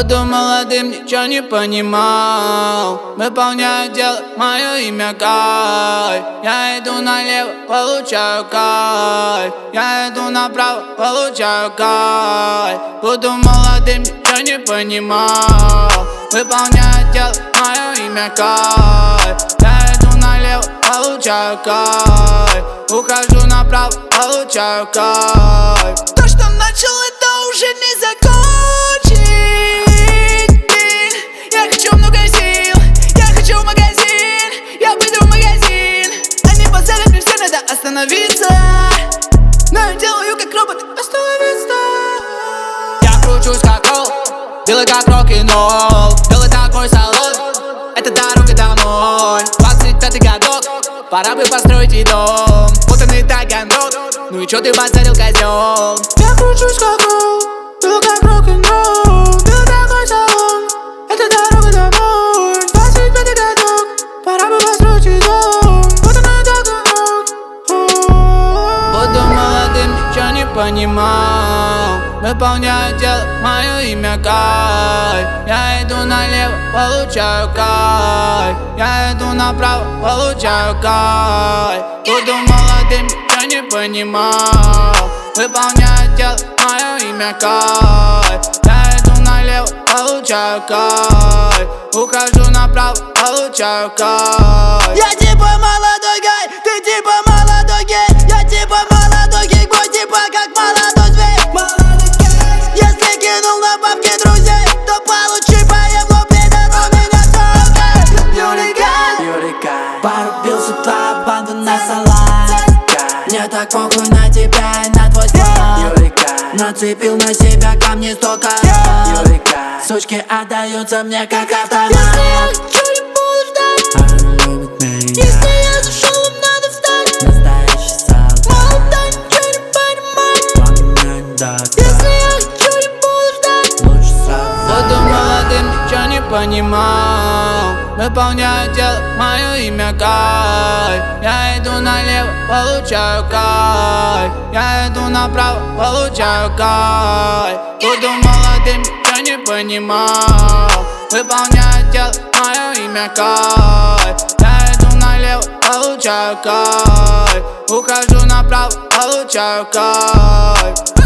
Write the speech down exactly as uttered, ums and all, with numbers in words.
Буду молодым, ничего не понимал. Выполняю дело, мое имя Кай. Я иду налево, получаю кайф. Я иду направо, получаю кайф. Буду молодым, ничего не понимал. Выполняю дело, мое имя Кай. Я иду налево, получаю кайф. Ухожу направо, получаю кайф. То, что начал, это уже не закончить. Я хочу много сил, я хочу в магазин. Я пойду в магазин. Они поставят мне все, надо остановиться. Но я делаю как робот, остановиться. Я кручусь как ролл, белый как рок-н-ролл. Белый такой салон, это дорога домой. Двадцать пятый годок, пора бы построить и дом. Путанный Таганрог, ну и чё ты базарил, козёл? Я кручусь как ролл, белый как рок-н-ролл. Белый такой салон, это дорога домой. Двадцать пятый годок, пора бы построить и дом. Путанный Таганрог. Буду молодым, ничего не понимал. Выполняю дело, мое имя Кай. Я иду налево, получаю кайф. Я иду направо, получаю кайф. Буду молодым, ничего не понимал. Выполняю дело, мое имя Кай. Я иду налево, получаю кайф. Ухожу направо, получаю кайф. Я типа молодой гай, ты типа молодой гей. Я типа молодой гей, бой типа как молодой зверь. Если кинул на бабки друзей, то получи по еблу, пидор, у меня все. Юрика, порубил с утра банду на салат. Мне так похуй на тебя и на твой слов. Нацепил на себя камни столько. Сучки отдаются мне как автомат. Если я хочу, не буду ждать. Она любит меня. Если я зашел, им надо встать. Настоящий солдат. Молодой, ничего не понимает. Он меня не даст. Если я хочу, не буду ждать. Лучше сразу. Буду молодым, ничего не понимал. Выполняю дело, мое имя Кай. Я иду налево, получаю кайф. Я иду направо, получаю кайф. Буду молодым, ничего не понимал. Выполняю дело, мое имя Кай. Я иду налево, получаю кайф. Ухожу направо, получаю кайф.